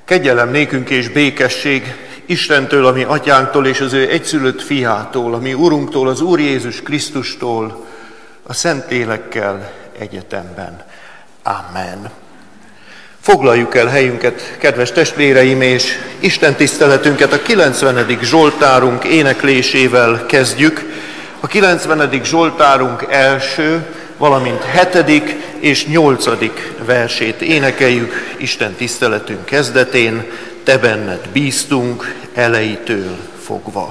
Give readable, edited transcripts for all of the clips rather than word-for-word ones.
Kegyelem nékünk és békesség Istentől, a mi atyánktól és az ő egyszülött fiától, a mi Urunktól, az Úr Jézus Krisztustól, a Szentlélekkel egyetemben. Amen. Foglaljuk el helyünket, kedves testvéreim, és Isten tiszteletünket a 90. Zsoltárunk éneklésével kezdjük. A 90. Zsoltárunk első, valamint 7. és 8. versét énekeljük Isten tiszteletünk kezdetén. Te benned bíztunk elejétől fogva.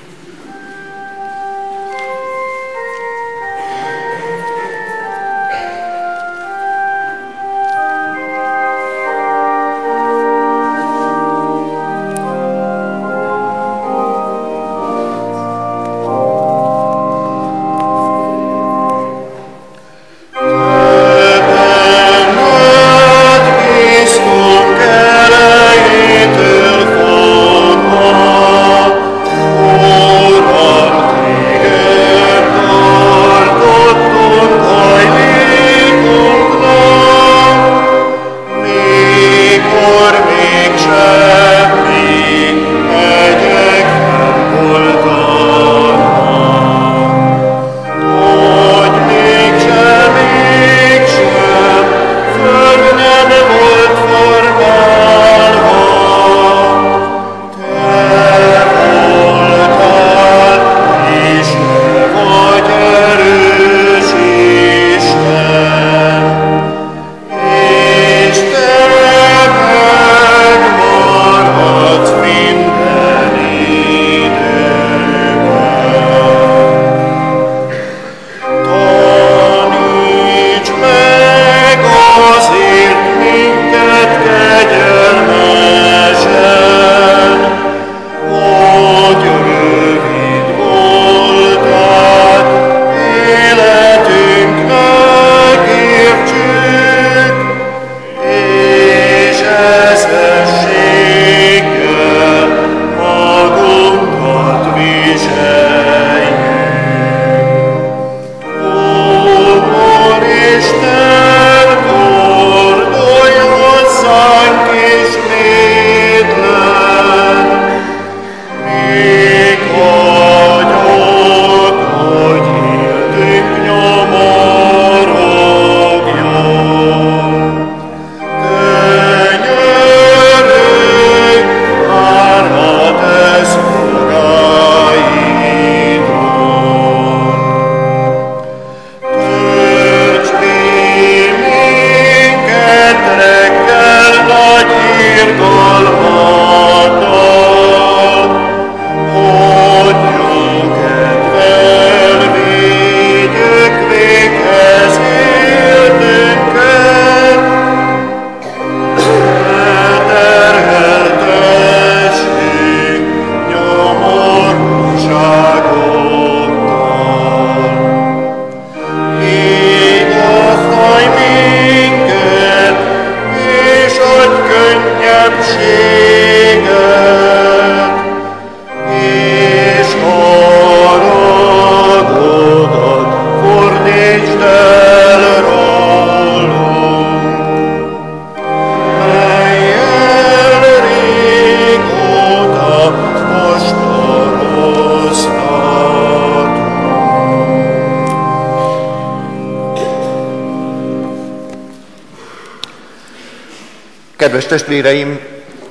Kedves testvéreim,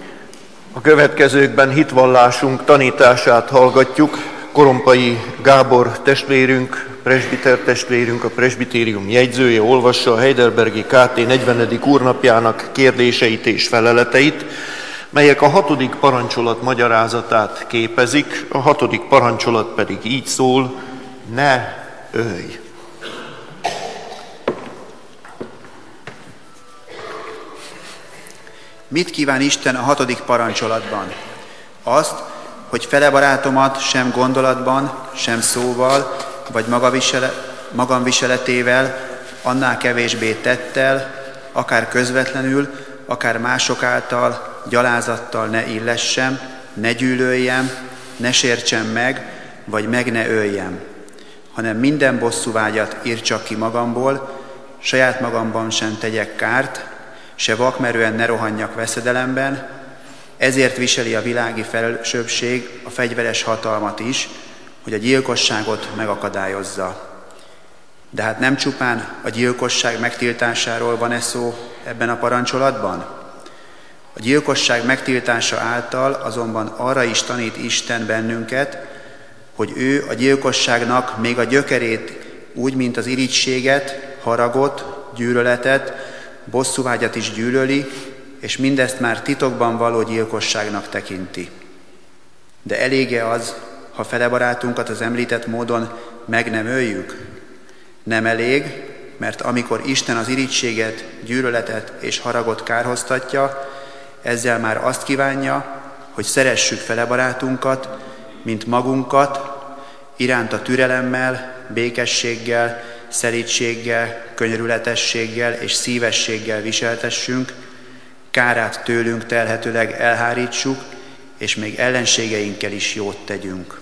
a következőkben hitvallásunk tanítását hallgatjuk. Korompai Gábor testvérünk, presbiter testvérünk, a presbitérium jegyzője olvassa a Heidelbergi KT 40. úrnapjának kérdéseit és feleleteit, melyek a 6. parancsolat magyarázatát képezik. A 6. parancsolat pedig így szól: ne ölj! Mit kíván Isten a 6. parancsolatban? Azt, hogy fele barátomat sem gondolatban, sem szóval, vagy magamviseletével, annál kevésbé tettel, akár közvetlenül, akár mások által, gyalázattal ne illessem, ne gyűlöljem, ne sértsem meg, vagy meg ne öljem, hanem minden bosszúvágyat írtsak ki magamból, saját magamban sem tegyek kárt, se vakmerően ne rohanjak veszedelemben, Ezért viseli a világi felsőbbség a fegyveres hatalmat is, hogy a gyilkosságot megakadályozza. De hát nem csupán a gyilkosság megtiltásáról van szó ebben a parancsolatban? A gyilkosság megtiltása által azonban arra is tanít Isten bennünket, hogy ő a gyilkosságnak még a gyökerét úgy, mint az irigységet, haragot, gyűlöletet, bosszúvágyat is gyűlöli, és mindezt már titokban való gyilkosságnak tekinti. De elég-e az, ha felebarátunkat az említett módon meg nem öljük? Nem elég, mert amikor Isten az irigységet, gyűlöletet és haragot kárhoztatja, ezzel már azt kívánja, hogy szeressük felebarátunkat, mint magunkat, iránta türelemmel, békességgel, szelídséggel, könyörületességgel és szívességgel viseltessünk, kárát tőlünk telhetőleg elhárítsuk, és még ellenségeinkkel is jót tegyünk.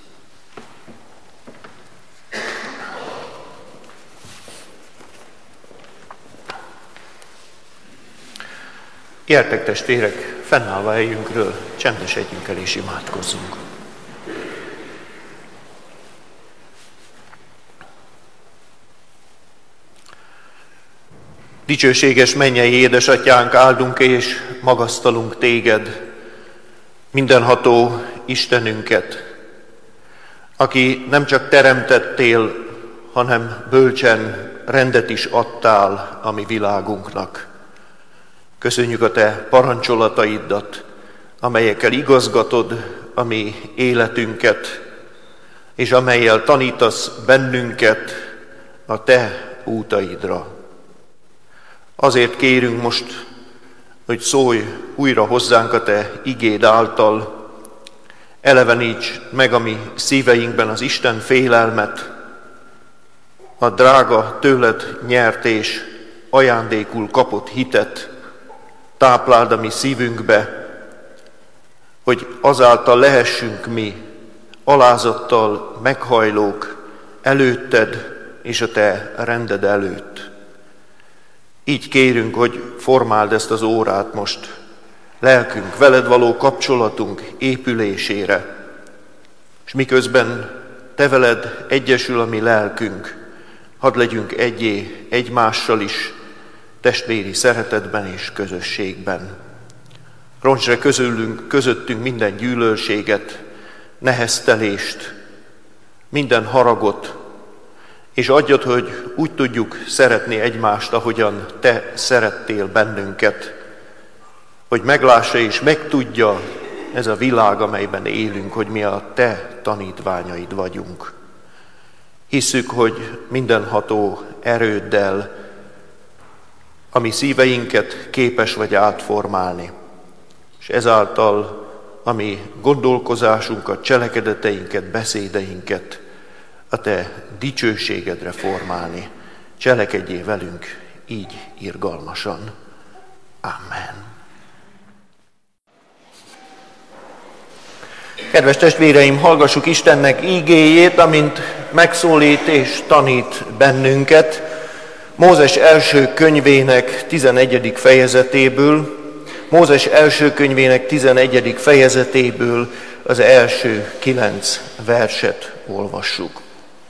Gyertek testvérek, fennállva helyünkről, csendesedjünk el és imádkozzunk. Dicsőséges mennyei édesatyánk, áldunk és magasztalunk téged, mindenható Istenünket, aki nem csak teremtettél, hanem bölcsen rendet is adtál a mi világunknak. Köszönjük a te parancsolataidat, amelyekkel igazgatod a mi életünket, és amellyel tanítasz bennünket a te útaidra. Azért kérünk most, hogy szólj újra hozzánk a te igéd által, eleveníts meg a mi szíveinkben az Isten félelmet, a drága tőled nyert és ajándékul kapott hitet, tápláld a mi szívünkbe, hogy azáltal lehessünk mi alázattal meghajlók előtted és a te rended előtt. Így kérünk, hogy formáld ezt az órát most lelkünk, veled való kapcsolatunk épülésére, és miközben te veled egyesül a mi lelkünk, hadd legyünk egyé egymással is, testvéri szeretetben és közösségben. Ronts le közöttünk minden gyűlölséget, neheztelést, minden haragot, és adjad, hogy úgy tudjuk szeretni egymást, ahogyan te szerettél bennünket, hogy meglássa és megtudja ez a világ, amelyben élünk, hogy mi a te tanítványaid vagyunk. Hisszük, hogy mindenható erőddel a mi szíveinket képes vagy átformálni, és ezáltal a mi gondolkozásunkat, cselekedeteinket, beszédeinket a te dicsőségedre formálni. Cselekedjél velünk így irgalmasan. Amen. Kedves testvéreim, hallgassuk Istennek ígéjét, amint megszólít és tanít bennünket. Mózes első könyvének 11. fejezetéből, Mózes első könyvének 11. fejezetéből az első 9 verset olvassuk.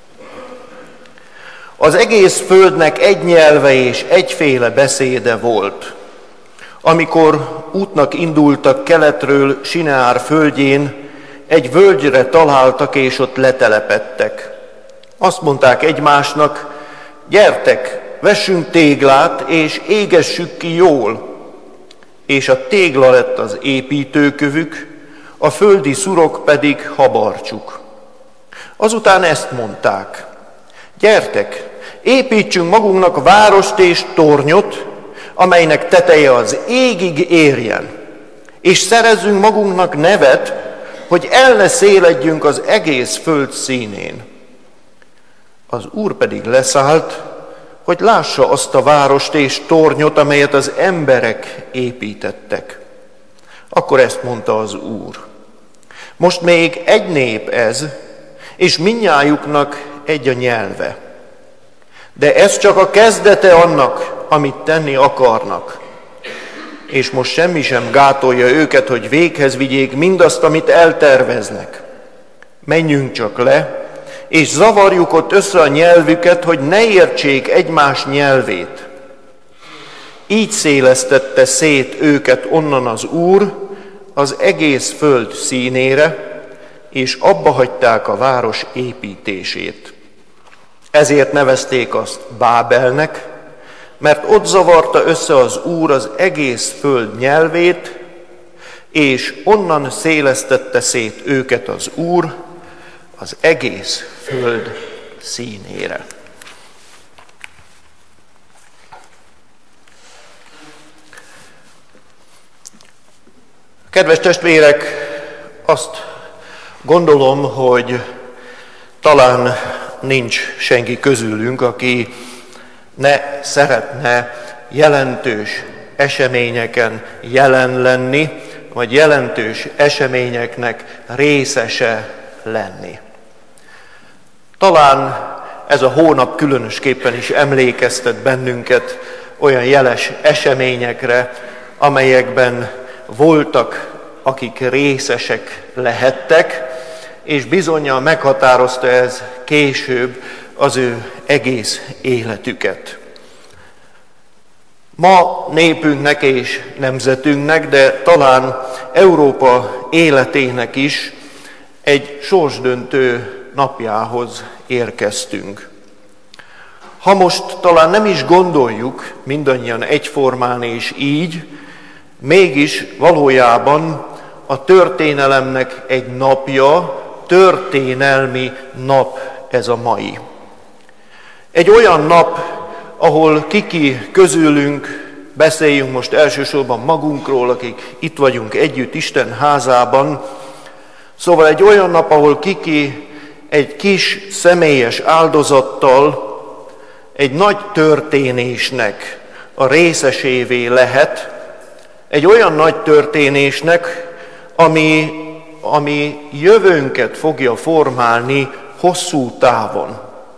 Az egész földnek egy nyelve és egyféle beszéde volt. Amikor útnak indultak keletről Sineár földjén, egy völgyre találtak és ott letelepedtek. Azt mondták egymásnak, gyertek, vessünk téglát és égessük ki jól. És a tégla lett az építőkövük, a földi szurok pedig habarcsuk. Azután ezt mondták, gyertek, építsünk magunknak várost és tornyot, amelynek teteje az égig érjen, és szerezzünk magunknak nevet, hogy elleszéledjünk az egész föld színén. Az Úr pedig leszállt, hogy lássa azt a várost és tornyot, amelyet az emberek építettek. Akkor ezt mondta az Úr. Most még egy nép ez, és mindnyájuknak egy a nyelve. De ez csak a kezdete annak, amit tenni akarnak. és most semmi sem gátolja őket, hogy véghez vigyék mindazt, amit elterveznek. Menjünk csak le, és zavarjuk ott össze a nyelvüket, hogy ne értsék egymás nyelvét. Így szélesztette szét őket onnan az Úr az egész föld színére, és abba hagyták a város építését. Ezért nevezték azt Bábelnek, mert ott zavarta össze az Úr az egész föld nyelvét, és onnan szélesztette szét őket az Úr az egész föld színére. Kedves testvérek, azt gondolom, hogy talán nincs senki közülünk, aki ne szeretne jelentős eseményeken jelen lenni, vagy jelentős eseményeknek részese lenni. Talán ez a hónap különösképpen is emlékeztet bennünket olyan jeles eseményekre, amelyekben voltak, akik részesek lehettek, és bizonnyal meghatározta ez később az ő egész életüket. Ma népünknek és nemzetünknek, de talán Európa életének is egy sorsdöntő napjához érkeztünk. Ha most talán nem is gondoljuk mindannyian egyformán és így, mégis valójában a történelemnek egy napja, történelmi nap ez a mai. Egy olyan nap, ahol kiki közülünk, beszéljünk most elsősorban magunkról, akik itt vagyunk együtt Isten házában, szóval egy olyan nap, ahol kiki egy kis személyes áldozattal egy nagy történésnek a részesévé lehet, egy olyan nagy történésnek, ami jövőnket fogja formálni hosszú távon.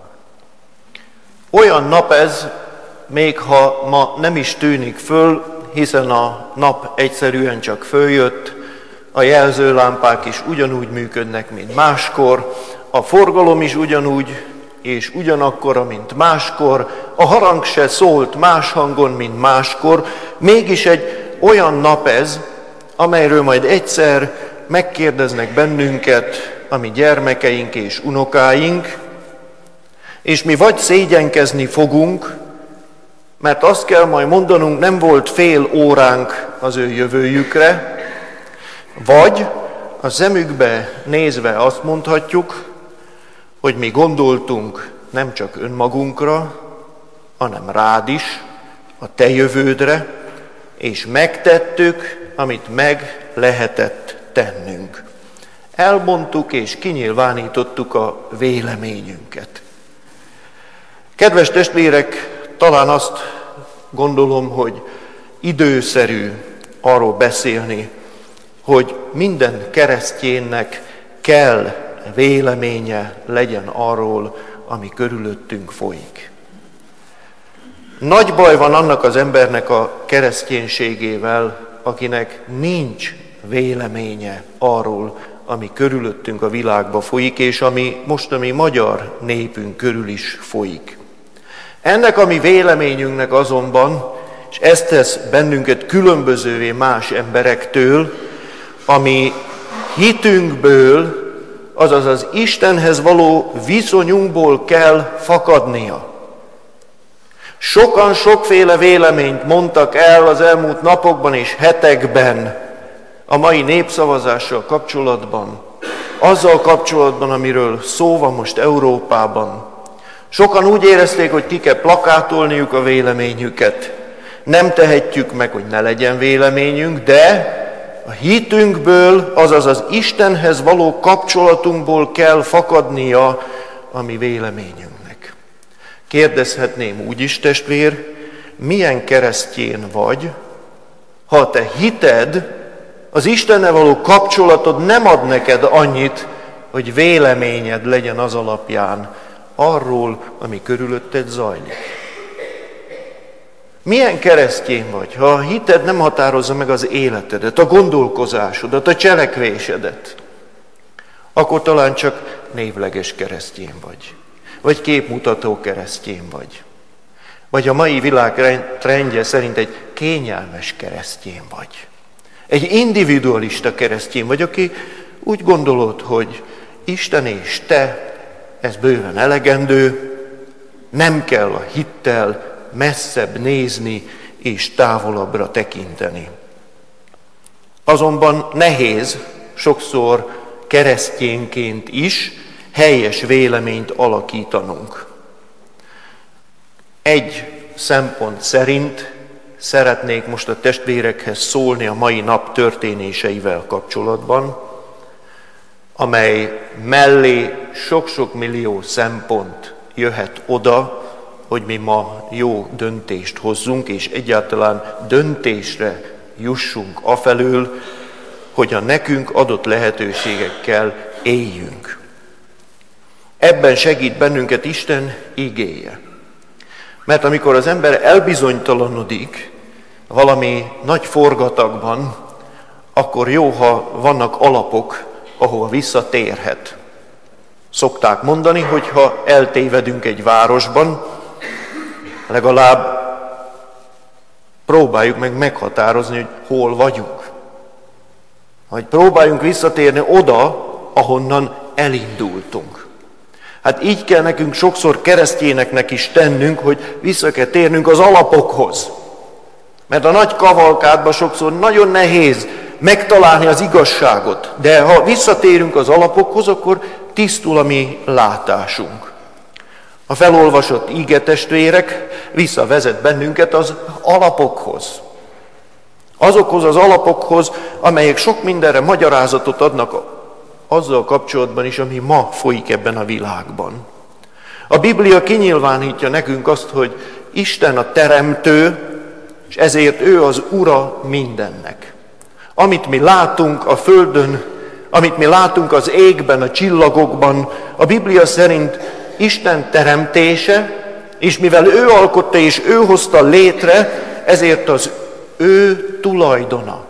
Olyan nap ez, még ha ma nem is tűnik föl, hiszen a nap egyszerűen csak följött, a jelzőlámpák is ugyanúgy működnek, mint máskor, a forgalom is ugyanúgy és ugyanakkora, mint máskor, a harang se szólt más hangon, mint máskor, mégis egy olyan nap ez, amelyről majd egyszer megkérdeznek bennünket a mi gyermekeink és unokáink, és mi vagy szégyenkezni fogunk, mert azt kell majd mondanunk, nem volt fél óránk az ő jövőjükre, vagy a szemükbe nézve azt mondhatjuk, hogy mi gondoltunk nem csak önmagunkra, hanem rád is, a te jövődre, és megtettük, amit meg lehetett tennünk. Elmondtuk és kinyilvánítottuk a véleményünket. Kedves testvérek, talán azt gondolom, hogy időszerű arról beszélni, hogy minden kereszténynek kell véleménye legyen arról, ami körülöttünk folyik. Nagy baj van annak az embernek a kereszténységével, akinek nincs véleménye arról, ami körülöttünk a világba folyik, és ami most a mi magyar népünk körül is folyik. Ennek a mi véleményünknek azonban, és ez tesz bennünket különbözővé más emberektől, ami hitünkből, azaz az Istenhez való viszonyunkból kell fakadnia. Sokan sokféle véleményt mondtak el az elmúlt napokban és hetekben a mai népszavazással kapcsolatban, azzal kapcsolatban, amiről szó van most Európában. Sokan úgy érezték, hogy ki kell plakátolniuk a véleményüket. Nem tehetjük meg, hogy ne legyen véleményünk, de a hitünkből, azaz az Istenhez való kapcsolatunkból kell fakadnia a mi véleményünknek. Kérdezhetném úgy is, testvér, milyen keresztjén vagy, ha a te hited, az Istennel való kapcsolatod nem ad neked annyit, hogy véleményed legyen az alapján arról, ami körülötted zajlik. Milyen keresztény vagy, ha a hited nem határozza meg az életedet, a gondolkozásodat, a cselekvésedet, akkor talán csak névleges keresztény vagy képmutató keresztény vagy a mai világ trendje szerint egy kényelmes keresztény vagy. Egy individualista keresztény vagy, aki úgy gondolod, hogy Isten és te, ez bőven elegendő, nem kell a hittel messzebb nézni és távolabbra tekinteni. Azonban nehéz sokszor keresztényként is helyes véleményt alakítanunk. Egy szempont szerint szeretnék most a testvérekhez szólni a mai nap történéseivel kapcsolatban, amely mellé sok-sok millió szempont jöhet oda, hogy mi ma jó döntést hozzunk, és egyáltalán döntésre jussunk afelől, hogy a nekünk adott lehetőségekkel éljünk. Ebben segít bennünket Isten igéje. Mert amikor az ember elbizonytalanodik valami nagy forgatagban, akkor jó, ha vannak alapok, ahova visszatérhet. Szokták mondani, hogy ha eltévedünk egy városban, legalább próbáljuk meg meghatározni, hogy hol vagyunk. Vagy próbáljunk visszatérni oda, ahonnan elindultunk. Hát így kell nekünk sokszor keresztényeknek is tennünk, hogy vissza kell térnünk az alapokhoz. Mert a nagy kavalkádban sokszor nagyon nehéz megtalálni az igazságot. De ha visszatérünk az alapokhoz, akkor tisztul a mi látásunk. A felolvasott íge, testvérek, visszavezet bennünket az alapokhoz. Azokhoz az alapokhoz, amelyek sok mindenre magyarázatot adnak azzal kapcsolatban is, ami ma folyik ebben a világban. A Biblia kinyilvánítja nekünk azt, hogy Isten a teremtő, és ezért ő az ura mindennek. Amit mi látunk a földön, amit mi látunk az égben, a csillagokban, a Biblia szerint Isten teremtése, és mivel ő alkotta és ő hozta létre, ezért az ő tulajdona.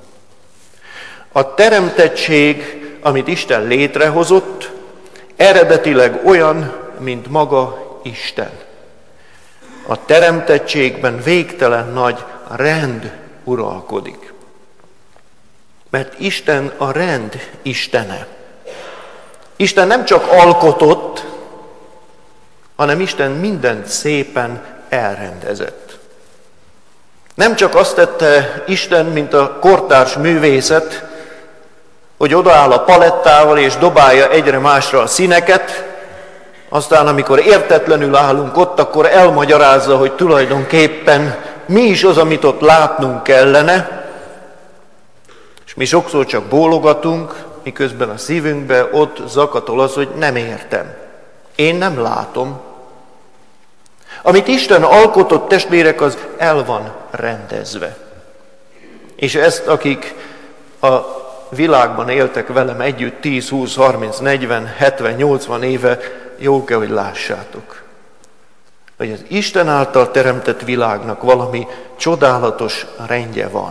A teremtettség, amit Isten létrehozott, eredetileg olyan, mint maga Isten. A teremtettségben végtelen nagy rend uralkodik. Mert Isten a rend istene. Isten nem csak alkotott, hanem Isten mindent szépen elrendezett. Nem csak azt tette Isten, mint a kortárs művészet, hogy odaáll a palettával és dobálja egyre másra a színeket, aztán amikor értetlenül állunk ott, akkor elmagyarázza, hogy tulajdonképpen mi is az, amit ott látnunk kellene, és mi sokszor csak bólogatunk, miközben a szívünkbe ott zakatol az, hogy nem értem. Én nem látom. Amit Isten alkotott, testvérek, az el van rendezve. És ezt, akik a világban éltek velem együtt 10, 20, 30, 40, 70, 80 éve, jól kell, hogy lássátok. Hogy az Isten által teremtett világnak valami csodálatos rendje van.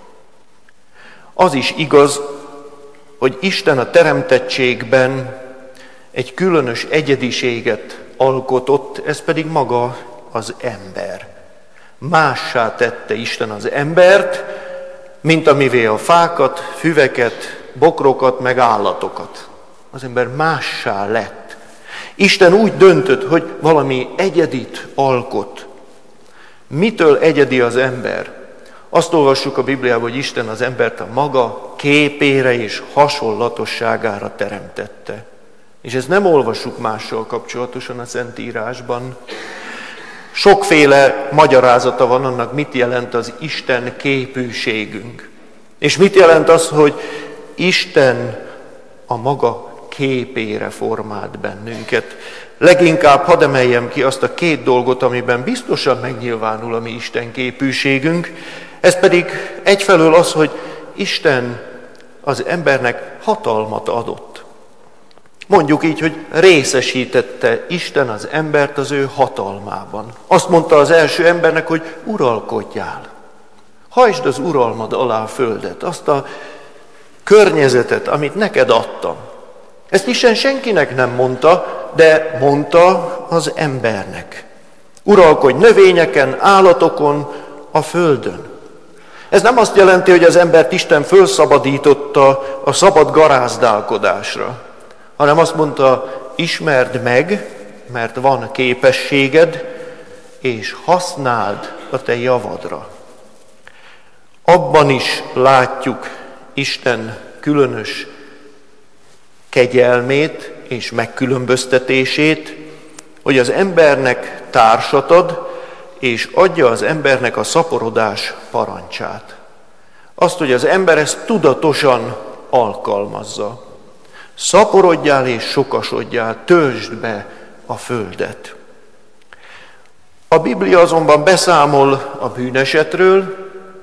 Az is igaz, hogy Isten a teremtettségben egy különös egyediséget alkotott, ez pedig maga az ember. Mássá tette Isten az embert, mint amivé a fákat, füveket, bokrokat, meg állatokat. Az ember mássá lett. Isten úgy döntött, hogy valami egyedit alkot. Mitől egyedi az ember? Azt olvassuk a Bibliában, hogy Isten az embert a maga képére és hasonlatosságára teremtette. És ezt nem olvassuk mással kapcsolatosan a Szentírásban. Sokféle magyarázata van annak, mit jelent az Isten képűségünk. És mit jelent az, hogy Isten a maga képére formált bennünket. Leginkább hadd emeljem ki azt a két dolgot, amiben biztosan megnyilvánul a mi Isten képűségünk. Ez pedig egyfelől az, hogy Isten az embernek hatalmat adott. Mondjuk így, hogy részesítette Isten az embert az ő hatalmában. Azt mondta az első embernek, hogy uralkodjál. Hajtsd az uralmad alá a földet, azt a környezetet, amit neked adtam. Ezt Isten senkinek nem mondta, de mondta az embernek. Uralkodj növényeken, állatokon, a földön. Ez nem azt jelenti, hogy az embert Isten fölszabadította a szabad garázdálkodásra, hanem azt mondta, ismerd meg, mert van képességed, és használd a te javadra. Abban is látjuk Isten különös kegyelmét és megkülönböztetését, hogy az embernek társat ad, és adja az embernek a szaporodás parancsát. Azt, hogy az ember ezt tudatosan alkalmazza. Szaporodjál és sokasodjál, töltsd be a földet. A Biblia azonban beszámol a bűnesetről,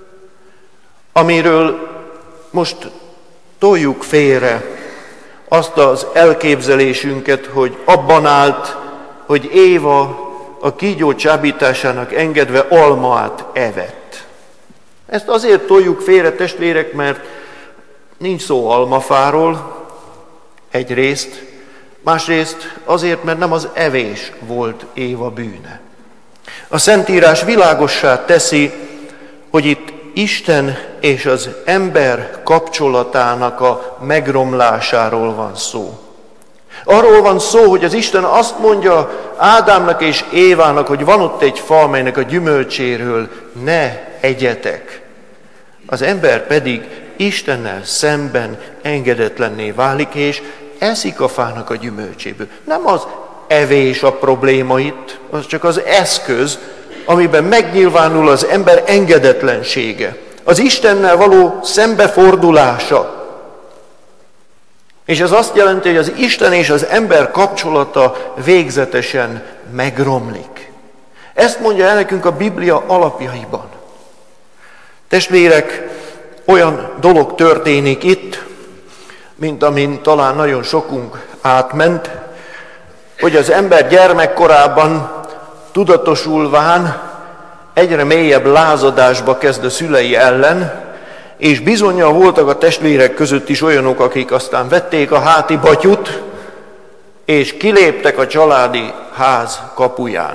amiről most toljuk félre azt az elképzelésünket, hogy abban állt, hogy Éva a kígyó csábításának engedve almát evett. Ezt azért toljuk félre, testvérek, mert nincs szó almafáról, egyrészt, másrészt azért, mert nem az evés volt Éva bűne. A Szentírás világossá teszi, hogy itt Isten és az ember kapcsolatának a megromlásáról van szó. Arról van szó, hogy az Isten azt mondja Ádámnak és Évának, hogy van ott egy fa, amelynek a gyümölcséről ne egyetek. Az ember pedig Istennel szemben engedetlenné válik, és eszik a fának a gyümölcséből. Nem az evés a probléma itt, az csak az eszköz, amiben megnyilvánul az ember engedetlensége. Az Istennel való szembefordulása. És ez azt jelenti, hogy az Isten és az ember kapcsolata végzetesen megromlik. Ezt mondja el nekünk a Biblia alapjaiban. Testvérek, olyan dolog történik itt, mint amin talán nagyon sokunk átment, hogy az ember gyermekkorában tudatosulván egyre mélyebb lázadásba kezd a szülei ellen, és bizonnyal voltak a testvérek között is olyanok, akik aztán vették a háti batyut, és kiléptek a családi ház kapuján.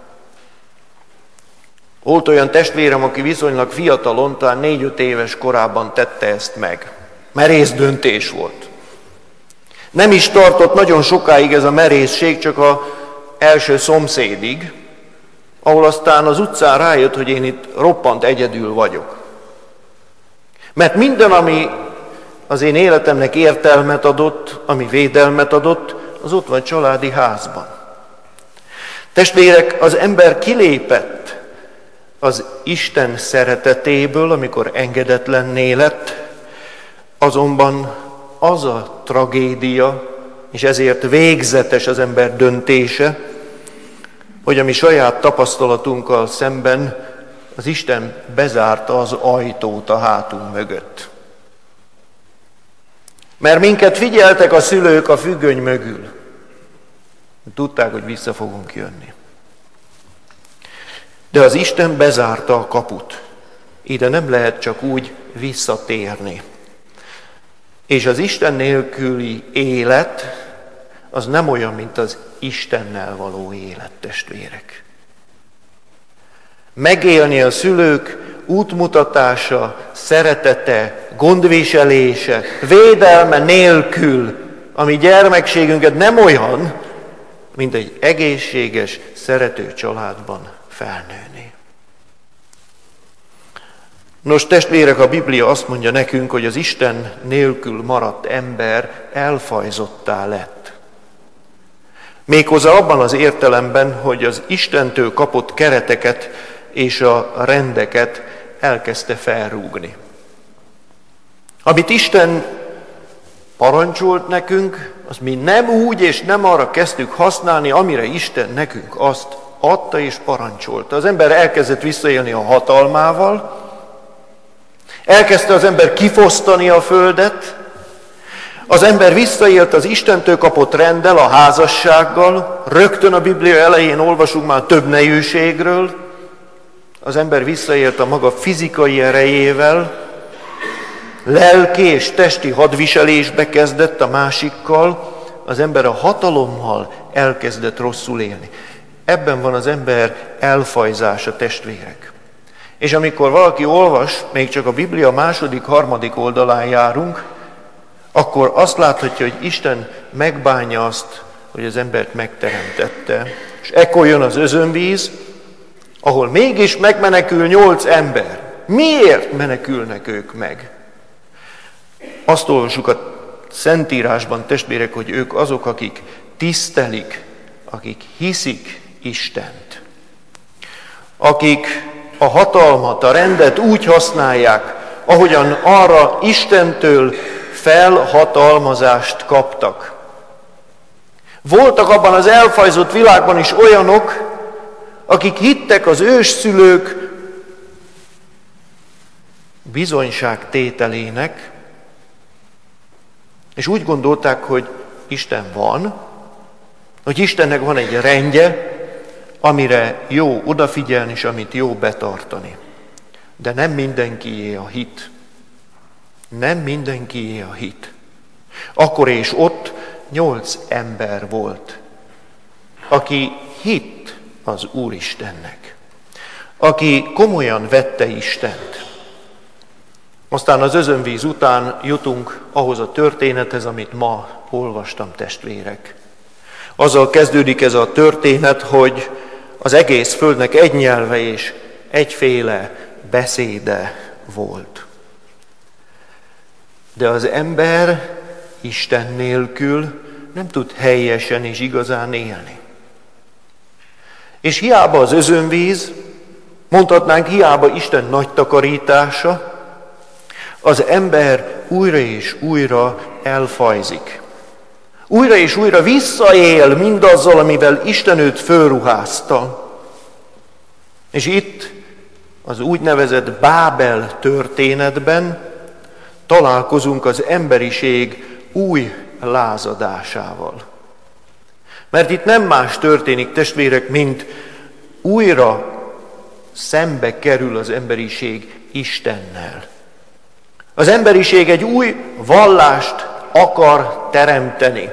Volt olyan testvérem, aki viszonylag fiatalon, talán 4-5 éves korában tette ezt meg. Merész döntés volt. Nem is tartott nagyon sokáig ez a merészség, csak az első szomszédig, ahol aztán az utcán rájött, hogy én itt roppant egyedül vagyok. Mert minden, ami az én életemnek értelmet adott, ami védelmet adott, az ott van családi házban. Testvérek, az ember kilépett az Isten szeretetéből, amikor engedetlenné lett, azonban az a tragédia, és ezért végzetes az ember döntése, hogy a mi saját tapasztalatunkkal szemben az Isten bezárta az ajtót a hátunk mögött. Mert minket figyeltek a szülők a függöny mögül. Tudták, hogy vissza fogunk jönni. De az Isten bezárta a kaput. Ide nem lehet csak úgy visszatérni. És az Isten nélküli élet, az nem olyan, mint az Istennel való élet, testvérek. Megélni a szülők útmutatása, szeretete, gondviselése, védelme nélkül, ami gyermekségünket nem olyan, mint egy egészséges, szerető családban felnőni. Nos, testvérek, a Biblia azt mondja nekünk, hogy az Isten nélkül maradt ember elfajzottá lett. Méghozzá abban az értelemben, hogy az Istentől kapott kereteket és a rendeket elkezdte felrúgni. Amit Isten parancsolt nekünk, azt mi nem úgy és nem arra kezdtük használni, amire Isten nekünk azt adta és parancsolta. Az ember elkezdett visszaélni a hatalmával, elkezdte az ember kifosztani a földet, Az ember visszaélt az Istentől kapott renddel, a házassággal, rögtön a Biblia elején olvasunk már több nejűségről, az ember visszaélt a maga fizikai erejével, lelki és testi hadviselésbe kezdett a másikkal, az ember a hatalommal elkezdett rosszul élni. Ebben van az ember elfajzása, testvérek. És amikor valaki olvas, még csak a Biblia második, harmadik oldalán járunk, akkor azt láthatja, hogy Isten megbánja azt, hogy az embert megteremtette. És ekkor jön az özönvíz, ahol mégis megmenekül 8 ember. Miért menekülnek ők meg? Azt olvassuk a Szentírásban, testvérek, hogy ők azok, akik tisztelik, akik hiszik Istent. Akik a hatalmat, a rendet úgy használják, ahogyan arra Istentől felhatalmazást kaptak. Voltak abban az elfajzott világban is olyanok, akik hittek az ősszülők bizonyságtételének, és úgy gondolták, hogy Isten van, hogy Istennek van egy rendje, amire jó odafigyelni, és amit jó betartani. De nem mindenkié a hit. Nem mindenkié a hit. Akkor és ott 8 ember volt, aki hitt az Úristennek, aki komolyan vette Istent. Aztán az özönvíz után jutunk ahhoz a történethez, amit ma olvastam, testvérek. Azzal kezdődik ez a történet, hogy az egész földnek egy nyelve és egyféle beszéde volt. De az ember Isten nélkül nem tud helyesen és igazán élni. És hiába az özönvíz, mondhatnánk hiába Isten nagy takarítása, az ember újra és újra elfajzik. Újra és újra visszaél mindazzal, amivel Isten őt fölruházta. És itt az úgynevezett Bábel történetben találkozunk az emberiség új lázadásával. Mert itt nem más történik, testvérek, mint újra szembe kerül az emberiség Istennel. Az emberiség egy új vallást akar teremteni.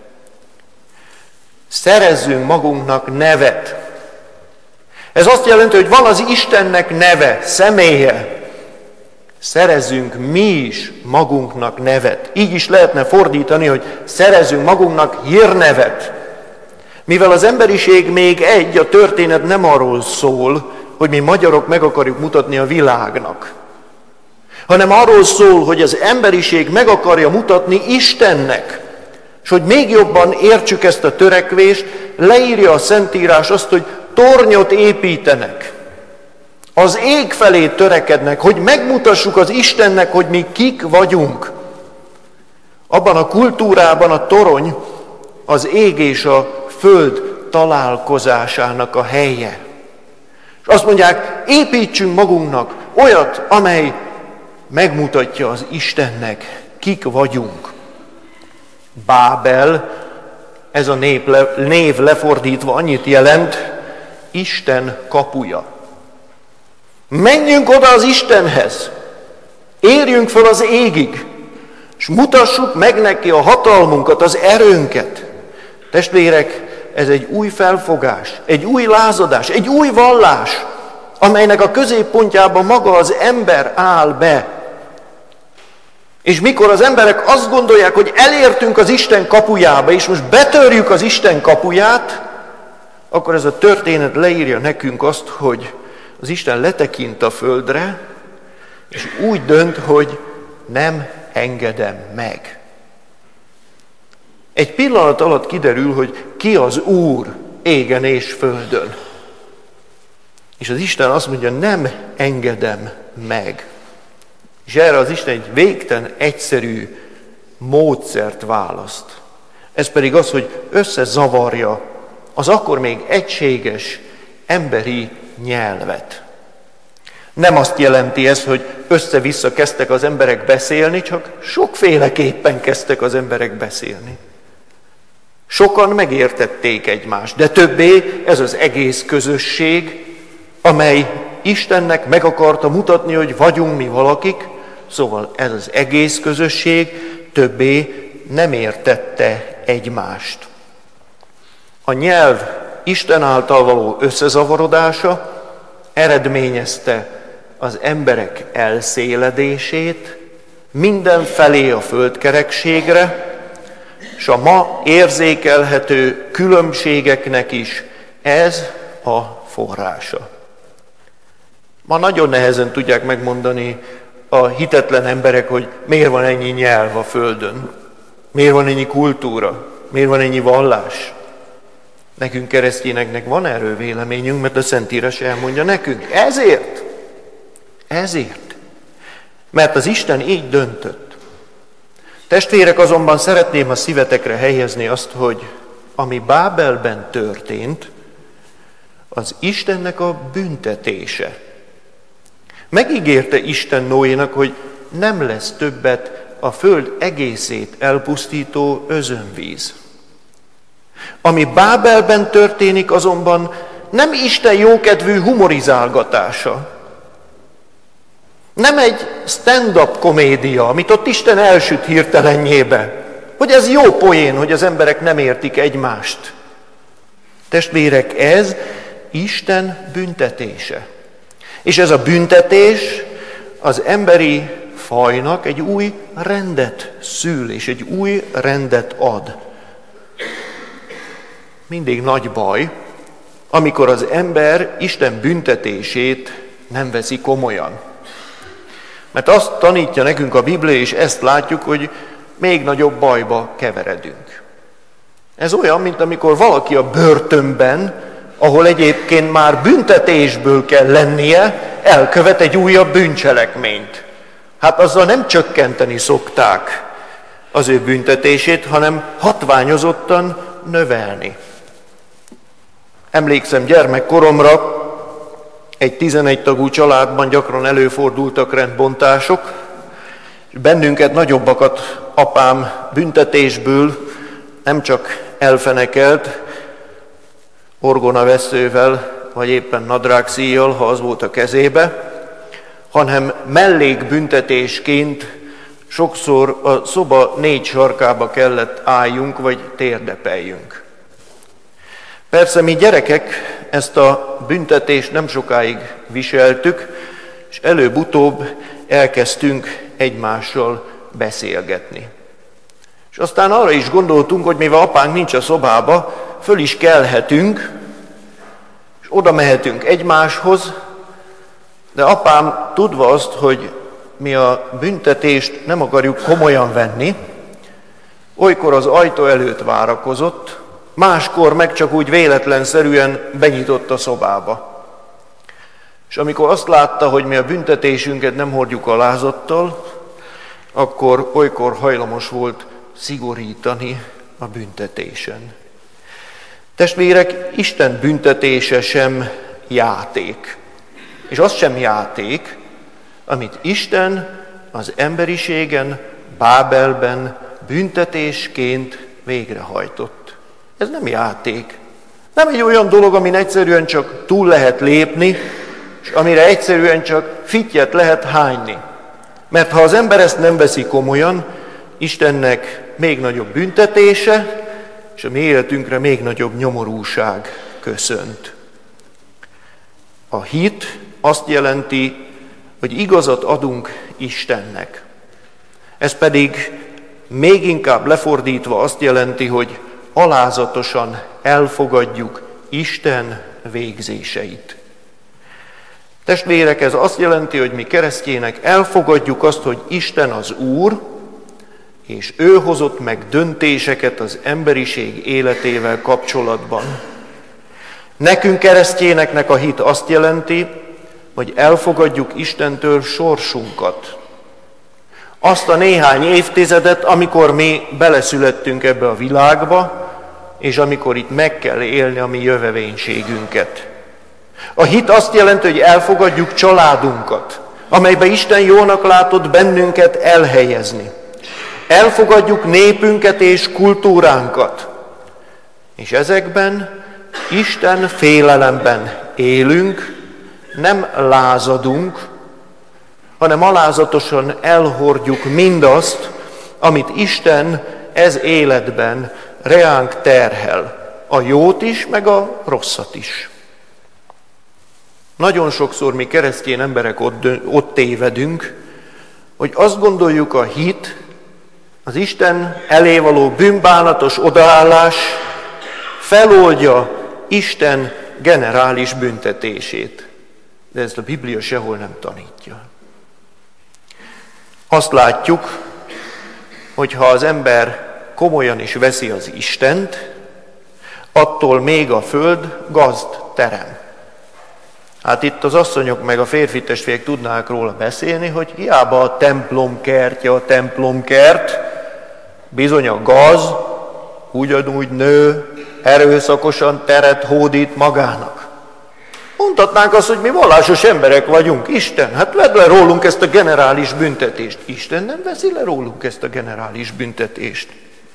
Szerezzünk magunknak nevet. Ez azt jelenti, hogy van az Istennek neve, személye. Szerezzünk mi is magunknak nevet. Így is lehetne fordítani, hogy szerezzünk magunknak hírnevet. Mivel az emberiség még egy, a történet nem arról szól, hogy mi magyarok meg akarjuk mutatni a világnak, hanem arról szól, hogy az emberiség meg akarja mutatni Istennek. És hogy még jobban értsük ezt a törekvést, leírja a Szentírás azt, hogy tornyot építenek. Az ég felé törekednek, hogy megmutassuk az Istennek, hogy mi kik vagyunk. Abban a kultúrában a torony az ég és a föld találkozásának a helye. És azt mondják, építsünk magunknak olyat, amely megmutatja az Istennek, kik vagyunk. Bábel, ez a név lefordítva annyit jelent, Isten kapuja. Menjünk oda az Istenhez, érjünk föl az égig, és mutassuk meg neki a hatalmunkat, az erőnket. Testvérek, ez egy új felfogás, egy új lázadás, egy új vallás, amelynek a középpontjában maga az ember áll be. És mikor az emberek azt gondolják, hogy elértünk az Isten kapujába, és most betörjük az Isten kapuját, akkor ez a történet leírja nekünk azt, hogy az Isten letekint a földre, és úgy dönt, hogy nem engedem meg. Egy pillanat alatt kiderül, hogy ki az Úr égen és földön. És az Isten azt mondja, nem engedem meg. És erre az Isten egy végtelen egyszerű módszert választ. Ez pedig az, hogy összezavarja az akkor még egységes emberi nyelvet. Nem azt jelenti ez, hogy össze-vissza kezdtek az emberek beszélni, csak sokféleképpen kezdtek az emberek beszélni. Sokan megértették egymást, de többé ez az egész közösség, amely Istennek meg akarta mutatni, hogy vagyunk mi valakik, szóval ez az egész közösség többé nem értette egymást. A nyelv Isten által való összezavarodása eredményezte az emberek elszéledését mindenfelé a földkerekségre, és a ma érzékelhető különbségeknek is ez a forrása. Ma nagyon nehezen tudják megmondani a hitetlen emberek, hogy miért van ennyi nyelv a Földön, miért van ennyi kultúra, miért van ennyi vallás. Nekünk keresztényeknek van erről véleményünk, mert a Szentírás elmondja nekünk. Ezért. Mert az Isten így döntött. Testvérek, azonban szeretném a szívetekre helyezni azt, hogy ami Bábelben történt, az Istennek a büntetése. Megígérte Isten Noénak, hogy nem lesz többet a föld egészét elpusztító özönvíz. Ami Bábelben történik, azonban nem Isten jókedvű humorizálgatása. Nem egy stand-up komédia, amit ott Isten elsüt hirtelenjébe, hogy ez jó poén, hogy az emberek nem értik egymást. Testvérek, ez Isten büntetése. És ez a büntetés az emberi fajnak egy új rendet szül, és egy új rendet ad. Mindig nagy baj, amikor az ember Isten büntetését nem veszi komolyan. Mert azt tanítja nekünk a Biblia, és ezt látjuk, hogy még nagyobb bajba keveredünk. Ez olyan, mint amikor valaki a börtönben, ahol egyébként már büntetésből kell lennie, elkövet egy újabb bűncselekményt. Hát azzal nem csökkenteni szokták az ő büntetését, hanem hatványozottan növelni. Emlékszem gyermekkoromra, egy 11 tagú családban gyakran előfordultak rendbontások, és bennünket nagyobbakat apám büntetésből nem csak elfenekelt orgonaveszővel, vagy éppen nadrágszíjjal, ha az volt a kezébe, hanem mellékbüntetésként sokszor a szoba 4 sarkába kellett álljunk, vagy térdepeljünk. Persze mi gyerekek ezt a büntetést nem sokáig viseltük, és előbb-utóbb elkezdtünk egymással beszélgetni. És aztán arra is gondoltunk, hogy mivel apánk nincs a szobába, föl is kelhetünk, és oda mehetünk egymáshoz, de apám tudva azt, hogy mi a büntetést nem akarjuk komolyan venni, olykor az ajtó előtt várakozott, máskor meg csak úgy véletlenszerűen benyitott a szobába. És amikor azt látta, hogy mi a büntetésünket nem hordjuk alázattal, akkor olykor hajlamos volt szigorítani a büntetésen. Testvérek, Isten büntetése sem játék. És az sem játék, amit Isten az emberiségen, Bábelben büntetésként végrehajtott. Ez nem játék. Nem egy olyan dolog, amin egyszerűen csak túl lehet lépni, és amire egyszerűen csak fittyet lehet hányni. Mert ha az ember ezt nem veszi komolyan, Istennek még nagyobb büntetése, és a mi életünkre még nagyobb nyomorúság köszönt. A hit azt jelenti, hogy igazat adunk Istennek. Ez pedig még inkább lefordítva azt jelenti, hogy alázatosan elfogadjuk Isten végzéseit. Testvérek, ez azt jelenti, hogy mi keresztjének elfogadjuk azt, hogy Isten az Úr, és ő hozott meg döntéseket az emberiség életével kapcsolatban. Nekünk keresztjéneknek a hit azt jelenti, hogy elfogadjuk Istentől sorsunkat. Azt a néhány évtizedet, amikor mi beleszülettünk ebbe a világba, és amikor itt meg kell élni a mi jövevénységünket. A hit azt jelenti, hogy elfogadjuk családunkat, amelybe Isten jónak látott bennünket elhelyezni. Elfogadjuk népünket és kultúránkat, és ezekben Isten félelemben élünk, nem lázadunk, hanem alázatosan elhordjuk mindazt, amit Isten ez életben reánk terhel, a jót is, meg a rosszat is. Nagyon sokszor mi keresztény emberek ott tévedünk, hogy azt gondoljuk, a hit, az Isten elé való bűnbánatos odaállás feloldja Isten generális büntetését. De ezt a Biblia sehol nem tanítja. Azt látjuk, hogy ha az ember komolyan is veszi az Istent, attól még a föld gazd terem. Hát itt az asszonyok meg a férfi testvérek tudnák róla beszélni, hogy hiába a templom kertje a templomkert, bizony a gaz ugyanúgy nő, erőszakosan teret hódít magának. Mondhatnánk azt, hogy mi vallásos emberek vagyunk. Isten, hát vedd le rólunk ezt a generális büntetést. Isten nem veszi le rólunk ezt a generális büntetést.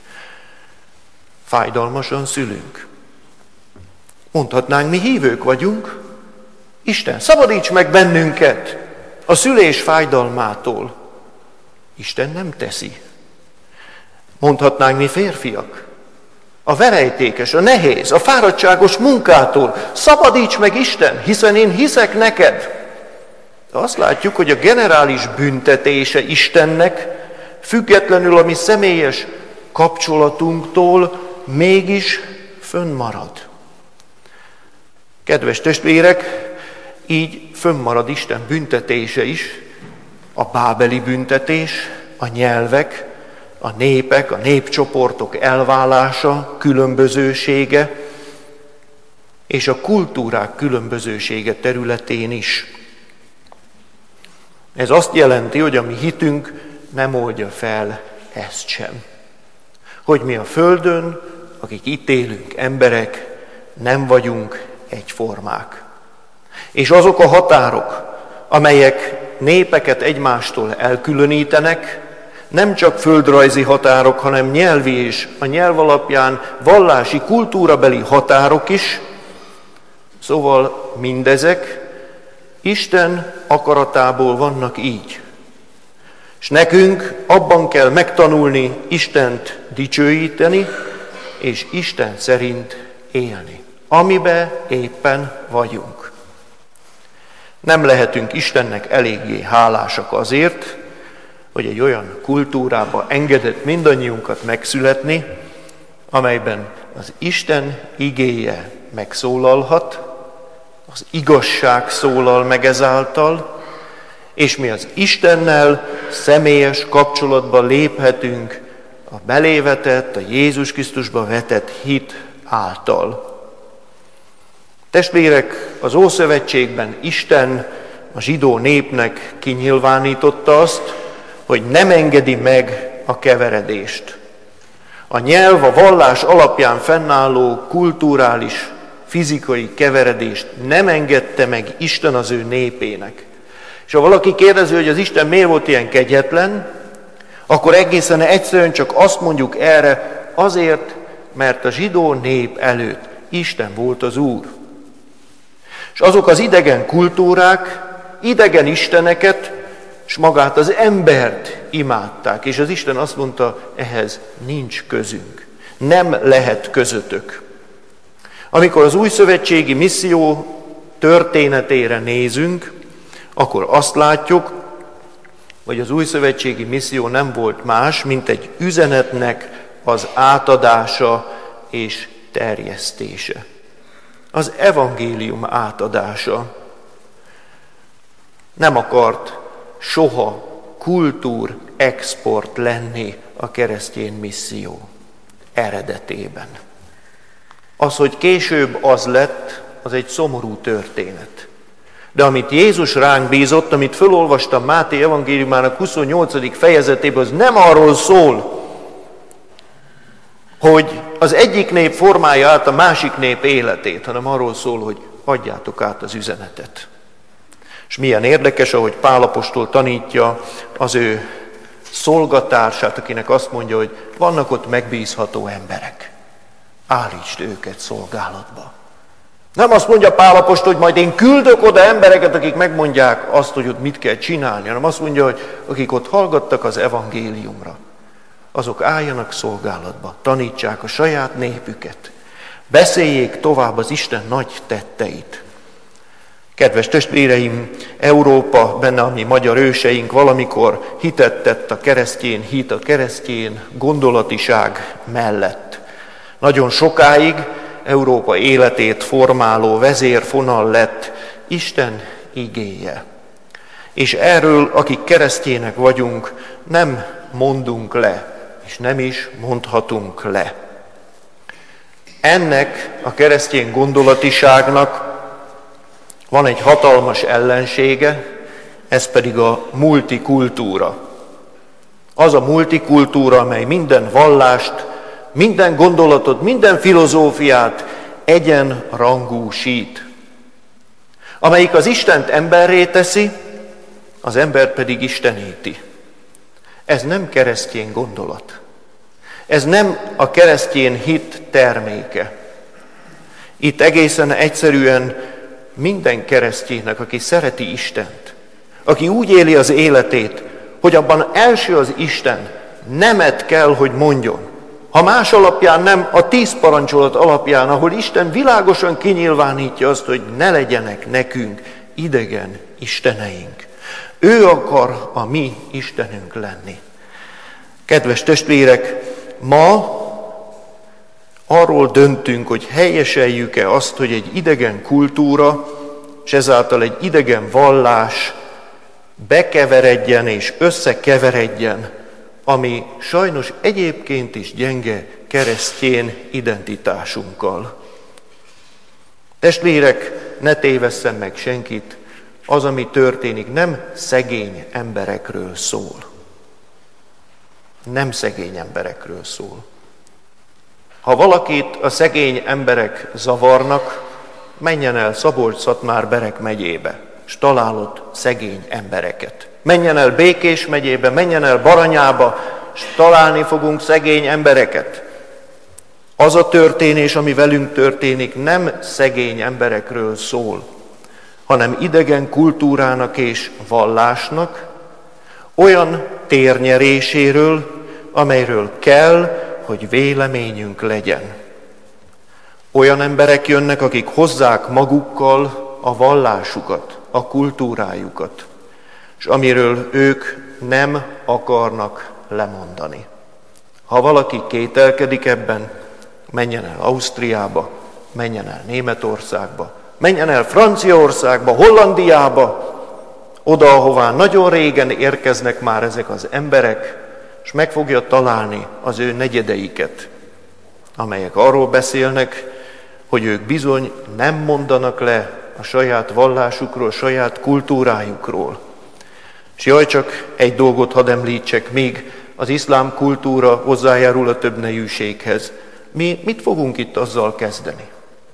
Fájdalmasan szülünk. Mondhatnánk, mi hívők vagyunk. Isten, szabadíts meg bennünket a szülés fájdalmától. Isten nem teszi. Mondhatnánk, mi férfiak. A verejtékes, a nehéz, a fáradtságos munkától. Szabadíts meg Isten, hiszen én hiszek neked. De azt látjuk, hogy a generális büntetése Istennek, függetlenül a mi személyes kapcsolatunktól mégis fönnmarad. Kedves testvérek, így fönnmarad Isten büntetése is, a bábeli büntetés, a nyelvek, a népek, a népcsoportok elválása, különbözősége, és a kultúrák különbözősége területén is. Ez azt jelenti, hogy a mi hitünk nem oldja fel ezt sem. Hogy mi a Földön, akik itt élünk emberek, nem vagyunk egyformák. És azok a határok, amelyek népeket egymástól elkülönítenek, nem csak földrajzi határok, hanem nyelvi és a nyelv alapján vallási, kultúrabeli határok is. Szóval mindezek Isten akaratából vannak így. És nekünk abban kell megtanulni Istent dicsőíteni, és Isten szerint élni, amiben éppen vagyunk. Nem lehetünk Istennek eléggé hálásak azért, hogy egy olyan kultúrába engedett mindannyiunkat megszületni, amelyben az Isten igéje megszólalhat, az igazság szólal meg ezáltal, és mi az Istennel személyes kapcsolatba léphetünk a belévetett, a Jézus Krisztusba vetett hit által. Testvérek, az Ószövetségben Isten a zsidó népnek kinyilvánította azt, hogy nem engedi meg a keveredést. A nyelv, a vallás alapján fennálló kulturális, fizikai keveredést nem engedte meg Isten az ő népének. És ha valaki kérdezi, hogy az Isten miért volt ilyen kegyetlen, akkor egészen egyszerűen csak azt mondjuk erre, azért, mert a zsidó nép előtt Isten volt az Úr. És azok az idegen kultúrák, idegen isteneket, és magát az embert imádták. És az Isten azt mondta, ehhez nincs közünk. Nem lehet közöttök. Amikor az újszövetségi misszió történetére nézünk, akkor azt látjuk, hogy az újszövetségi misszió nem volt más, mint egy üzenetnek az átadása és terjesztése. Az evangélium átadása. Nem akart soha kultúr-export lenni a keresztény misszió eredetében. Az, hogy később az lett, az egy szomorú történet. De amit Jézus ránk bízott, amit felolvastam Máté evangéliumának 28. fejezetében, az nem arról szól, hogy az egyik nép formálja át a másik nép életét, hanem arról szól, hogy adjátok át az üzenetet. És milyen érdekes, ahogy Pál apostol tanítja az ő szolgatársát, akinek azt mondja, hogy vannak ott megbízható emberek. Állítsd őket szolgálatba. Nem azt mondja Pál apostol, hogy majd én küldök oda embereket, akik megmondják azt, hogy ott mit kell csinálni, hanem azt mondja, hogy akik ott hallgattak az evangéliumra, azok álljanak szolgálatba, tanítsák a saját népüket, beszéljék tovább az Isten nagy tetteit. Kedves testvéreim, Európa, benne a mi magyar őseink valamikor hitet tett a keresztény hit, a keresztény gondolatiság mellett. Nagyon sokáig Európa életét formáló vezérfonal lett Isten igéje. És erről, akik keresztjének vagyunk, nem mondunk le, és nem is mondhatunk le. Ennek a keresztény gondolatiságnak van egy hatalmas ellensége, ez pedig a multikultúra. Az a multikultúra, amely minden vallást, minden gondolatot, minden filozófiát egyenrangúsít. Amelyik az Istent emberré teszi, az ember pedig isteníti. Ez nem keresztény gondolat. Ez nem a keresztény hit terméke. Itt egészen egyszerűen minden kereszténynek, aki szereti Istent, aki úgy éli az életét, hogy abban első az Isten, nemet kell, hogy mondjon. Ha más alapján nem, a 10 parancsolat alapján, ahol Isten világosan kinyilvánítja azt, hogy ne legyenek nekünk idegen isteneink. Ő akar a mi Istenünk lenni. Kedves testvérek, ma arról döntünk, hogy helyeseljük-e azt, hogy egy idegen kultúra, és ezáltal egy idegen vallás bekeveredjen és összekeveredjen, ami sajnos egyébként is gyenge keresztény identitásunkkal. Testvérek, ne tévesszem meg senkit, az, ami történik, nem szegény emberekről szól. Nem szegény emberekről szól. Ha valakit a szegény emberek zavarnak, menjen el Szabolcs-Szatmár-Berek megyébe, és talál ott szegény embereket. Menjen el Békés megyébe, menjen el Baranyába, és találni fogunk szegény embereket. Az a történés, ami velünk történik, nem szegény emberekről szól, hanem idegen kultúrának és vallásnak, olyan térnyeréséről, amelyről kell, hogy véleményünk legyen. Olyan emberek jönnek, akik hozzák magukkal a vallásukat, a kultúrájukat, és amiről ők nem akarnak lemondani. Ha valaki kételkedik ebben, menjen el Ausztriába, menjen el Németországba, menjen el Franciaországba, Hollandiába, oda, ahová nagyon régen érkeznek már ezek az emberek, és meg fogja találni az ő negyedeiket, amelyek arról beszélnek, hogy ők bizony nem mondanak le a saját vallásukról, saját kultúrájukról. És jaj, csak egy dolgot hadd említsek még, az iszlám kultúra hozzájárul a többnejűséghez. Mi mit fogunk itt azzal kezdeni?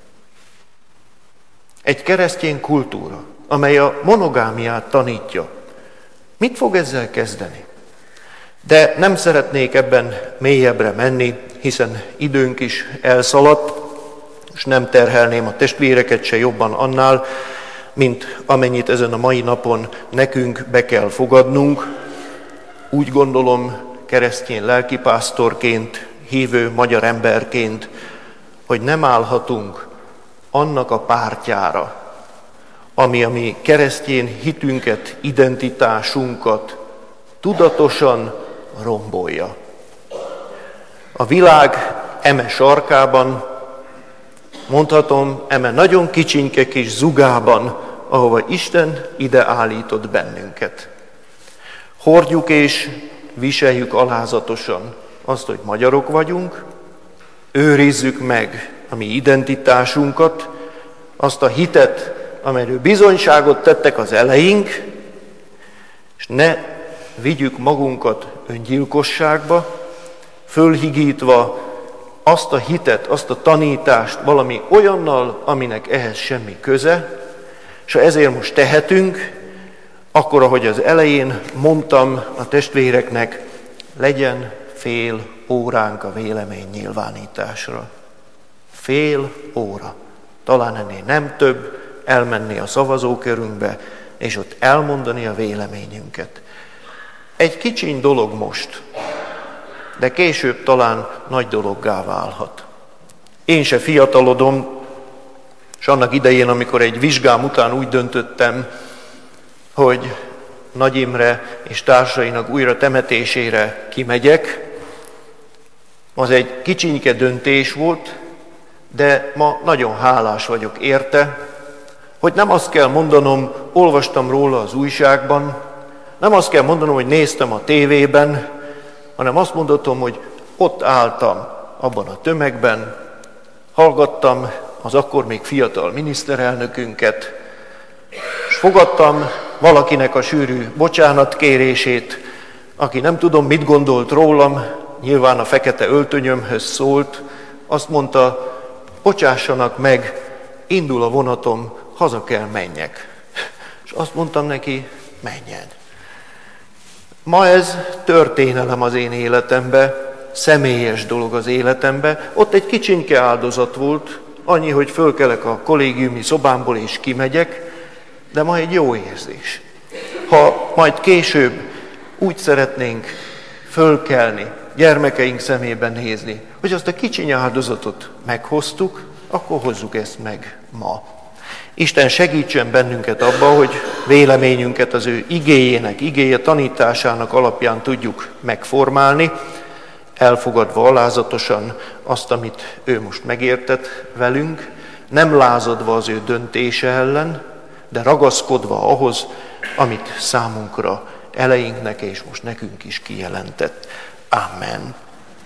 Egy keresztény kultúra, amely a monogámiát tanítja. Mit fog ezzel kezdeni? De nem szeretnék ebben mélyebbre menni, hiszen időnk is elszaladt, és nem terhelném a testvéreket se jobban annál, mint amennyit ezen a mai napon nekünk be kell fogadnunk. Úgy gondolom, keresztény lelkipásztorként, hívő magyar emberként, hogy nem állhatunk annak a pártjára, ami a mi keresztény hitünket, identitásunkat tudatosan rombolja. A világ eme sarkában, mondhatom, eme nagyon kicsinke kis zugában, ahova Isten ide állított bennünket. Hordjuk és viseljük alázatosan azt, hogy magyarok vagyunk, őrizzük meg a mi identitásunkat, azt a hitet, amelyről bizonyságot tettek az eleink, és ne vigyük magunkat öngyilkosságba, fölhigítva azt a hitet, azt a tanítást valami olyannal, aminek ehhez semmi köze, és ha ezért most tehetünk, akkor, ahogy az elején mondtam a testvéreknek, legyen fél óránk a véleménynyilvánításra. Fél óra. Talán ennél nem több, elmenni a szavazókörünkbe, és ott elmondani a véleményünket. Egy kicsiny dolog most, de később talán nagy dologgá válhat. Én se fiatalodom, és annak idején, amikor egy vizsgám után úgy döntöttem, hogy Nagy Imre és társainak újra temetésére kimegyek, az egy kicsinyke döntés volt, de ma nagyon hálás vagyok érte, hogy nem azt kell mondanom, olvastam róla az újságban, nem azt kell mondanom, hogy néztem a tévében, hanem azt mondhatom, hogy ott álltam abban a tömegben, hallgattam az akkor még fiatal miniszterelnökünket, és fogadtam valakinek a sűrű bocsánatkérését, aki nem tudom, mit gondolt rólam, nyilván a fekete öltönyömhöz szólt, azt mondta, bocsássanak meg, indul a vonatom, haza kell menjek. És azt mondtam neki, menjen. Ma ez történelem az én életembe, személyes dolog az életembe. Ott egy kicsinke áldozat volt, annyi, hogy fölkelek a kollégiumi szobámból és kimegyek, de ma egy jó érzés. Ha majd később úgy szeretnénk fölkelni, gyermekeink szemében nézni, hogy azt a kicsiny áldozatot meghoztuk, akkor hozzuk ezt meg ma. Isten segítsen bennünket abba, hogy véleményünket az ő igéje tanításának alapján tudjuk megformálni, elfogadva alázatosan azt, amit ő most megértett velünk, nem lázadva az ő döntése ellen, de ragaszkodva ahhoz, amit számunkra, eleinknek és most nekünk is kijelentett. Amen.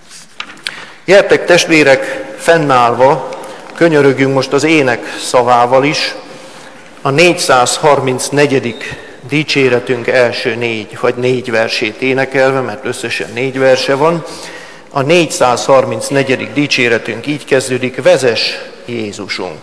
Gyertek testvérek, fennállva, könyörögjünk most az ének szavával is, a 434. dicséretünk első 4 versét énekelve, mert összesen 4 verse van. A 434. dicséretünk így kezdődik, vezess Jézusunk.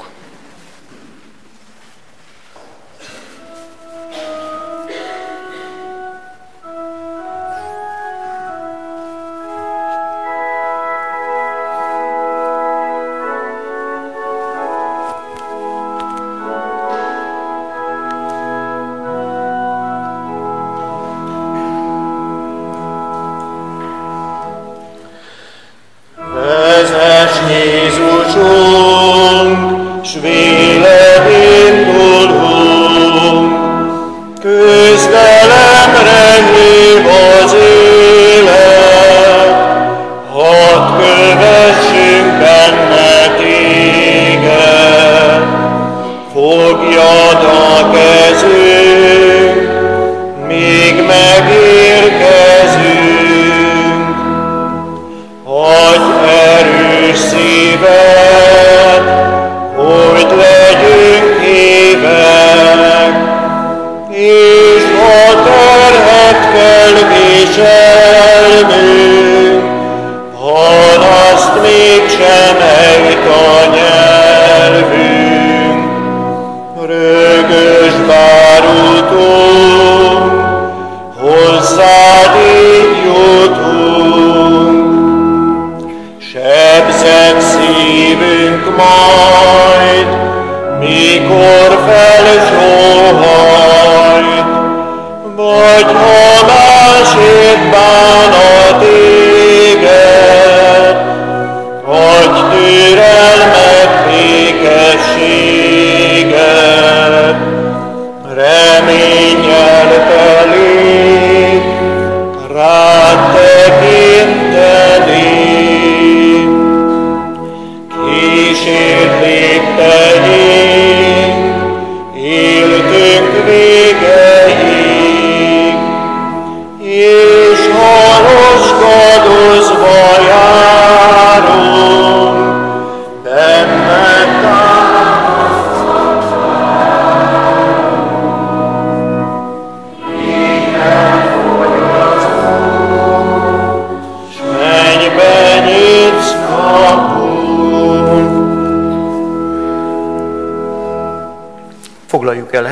Nyitsz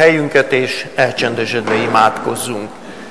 helyünket, és elcsendesedve imádkozzunk.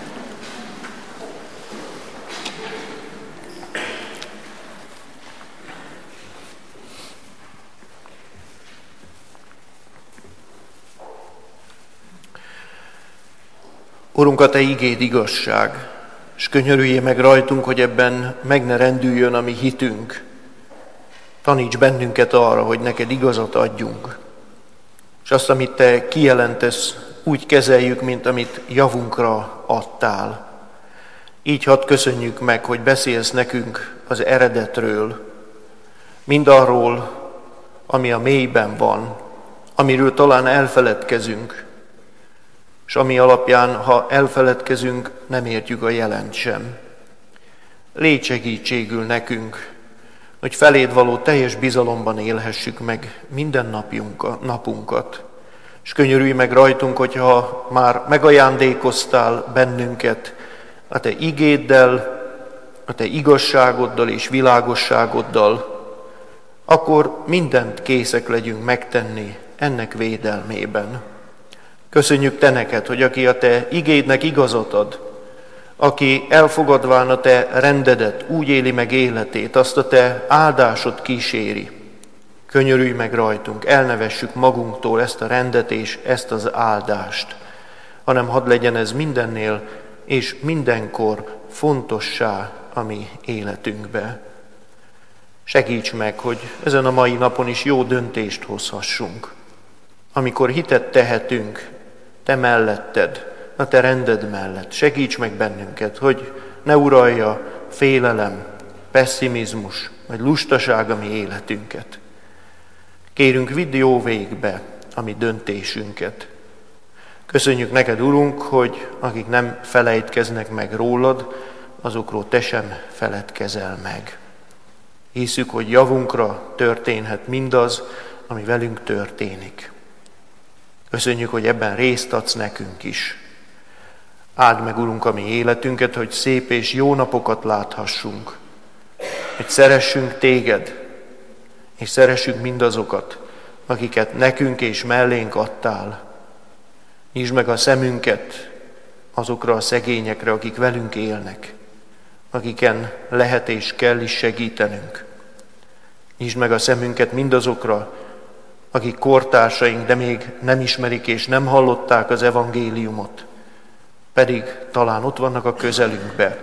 Urunk, a Te igéd igazság, és könyörüljél meg rajtunk, hogy ebben meg ne rendüljön a mi hitünk. Taníts bennünket arra, hogy neked igazat adjunk, és azt, amit Te kijelentesz, úgy kezeljük, mint amit javunkra adtál. Így hadd köszönjük meg, hogy beszélsz nekünk az eredetről, mindarról, ami a mélyben van, amiről talán elfeledkezünk, és ami alapján, ha elfeledkezünk, nem értjük a jelent sem. Légy segítségül nekünk, hogy feléd való teljes bizalomban élhessük meg minden napunkat. És könyörülj meg rajtunk, hogyha már megajándékoztál bennünket a Te igéddel, a Te igazságoddal és világosságoddal, akkor mindent készek legyünk megtenni ennek védelmében. Köszönjük Te neked, hogy aki a Te igédnek igazat ad, aki elfogadván a Te rendedet, úgy éli meg életét, azt a Te áldásod kíséri. Könyörülj meg rajtunk, elnevessük magunktól ezt a rendet és ezt az áldást, hanem hadd legyen ez mindennél és mindenkor fontossá a mi életünkbe. Segíts meg, hogy ezen a mai napon is jó döntést hozhassunk. Amikor hitet tehetünk Te melletted, a Te rended mellett, segíts meg bennünket, hogy ne uralja félelem, pesszimizmus, vagy lustaság a mi életünket. Kérünk, vidd jó végbe a mi döntésünket. Köszönjük neked, Urunk, hogy akik nem felejtkeznek meg rólad, azokról Te sem feledkezel meg. Hiszük, hogy javunkra történhet mindaz, ami velünk történik. Köszönjük, hogy ebben részt adsz nekünk is. Áld meg, Urunk, a mi életünket, hogy szép és jó napokat láthassunk, hogy szeressünk Téged, és szeressük mindazokat, akiket nekünk és mellénk adtál. Nyisd meg a szemünket azokra a szegényekre, akik velünk élnek, akiken lehet és kell is segítenünk. Nyisd meg a szemünket mindazokra, akik kortársaink, de még nem ismerik és nem hallották az evangéliumot, pedig talán ott vannak a közelünkbe.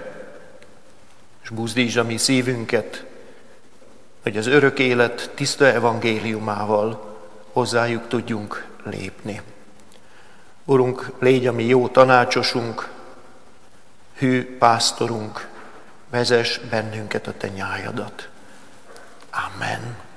És buzdítsd a mi szívünket, hogy az örök élet tiszta evangéliumával hozzájuk tudjunk lépni. Urunk, légy a mi jó tanácsosunk, hű pásztorunk, vezess bennünket a Te nyájadat. Amen.